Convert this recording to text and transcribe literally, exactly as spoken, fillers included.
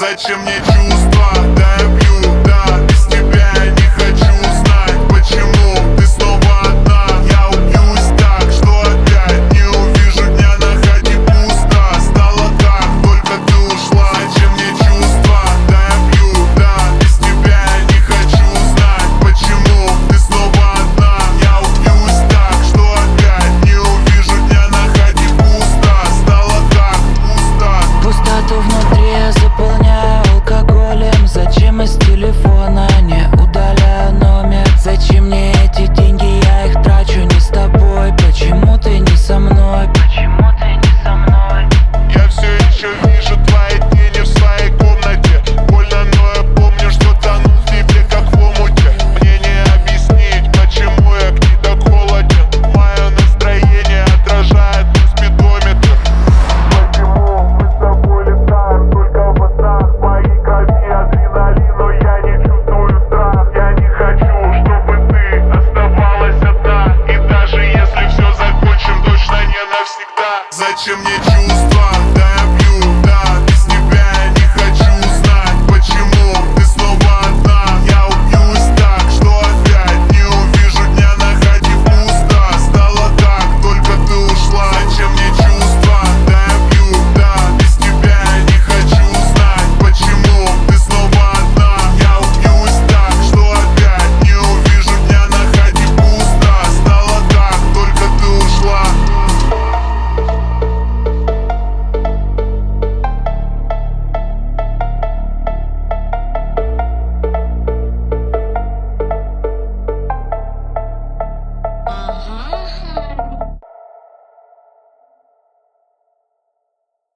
Зачем мне чувства? Да, я пью, да, без тебя я не хочу знать, почему ты снова одна. Я убьюсь так, что опять не увижу дня, на хате пусто. Стало как только ты ушла. Зачем мне чувства? Да, я пью, да, без тебя я не хочу знать, почему ты снова одна. Я убьюсь так, что опять не увижу дня, на хате пусто. Стало как пусто. Пустоту внутри я заполняю алкоголем. Зачем из телефона не удаляю номер? Зачем мне эти деньги, я их трачу не с тобой? Почему ты не со мной? Почему ты не со мной? Я все еще вижу твои тени в своей комнате. Больно, но я помню, что тонул в тебе, как в омуте. Мне не объяснить, почему я к ней так холоден. Мое настроение отражает мой спидометр. Почему мы с тобой летаем только в одна? В моей крови адреналин, но я не чувствую страх. Я не хочу, чтобы ты оставалась одна. И даже если все закончим, точно не навсегда. Зачем мне чувства?